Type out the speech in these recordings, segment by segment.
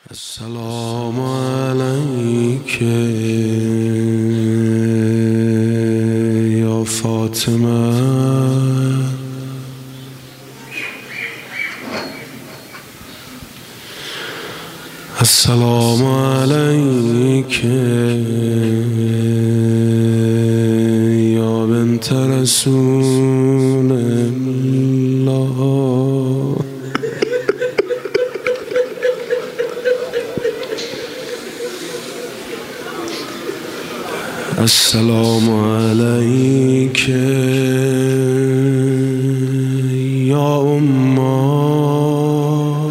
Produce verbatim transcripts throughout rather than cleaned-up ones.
السلام عليك يا فاطمة. السلام عليك يا بنت رسول الله. السلام عليك يا أمّا.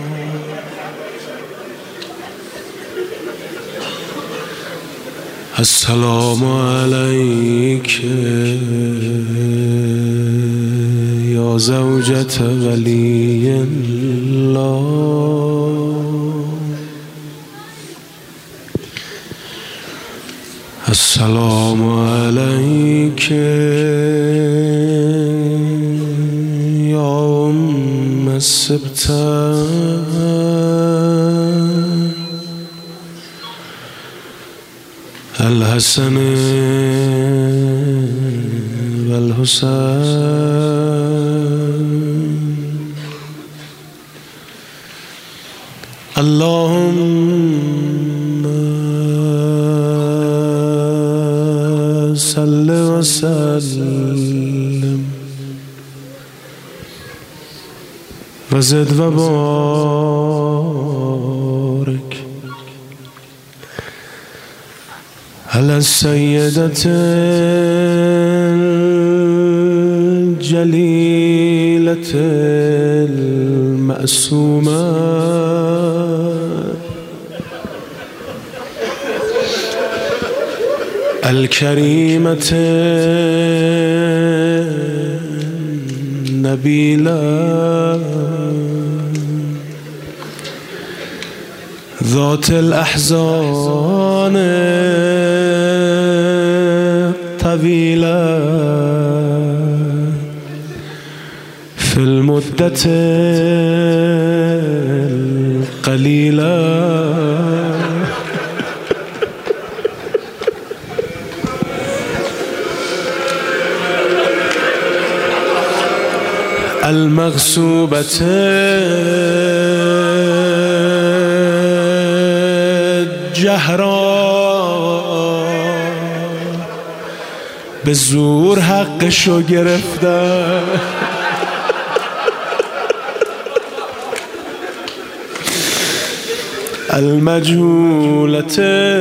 السلام عليك يا زوجة ولي الله. السلام عليك يا أم السبتان الحسن والحسين. اللهم صل وسلم وزد وبارك على السيدة الجليلة المأسومة الكريمة النبيلة ذات الأحزان الطويلة في المدة القليلة. المغصوبة جهرا به زور حقشو گرفتن. المجهولة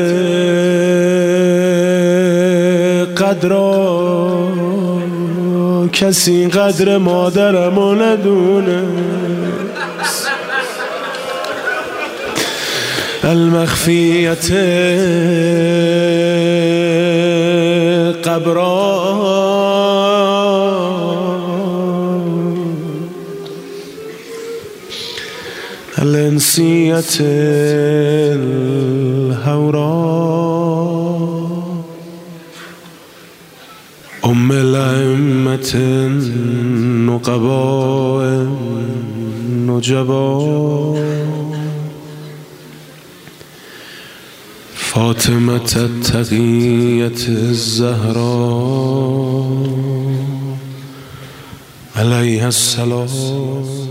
قدرا کسی قدر مادرمو ندونه. المخفیت قبرا الانسیت الهورا ام الائمة النقباء النجبا فاطمة التقية الزهراء عليها السلام.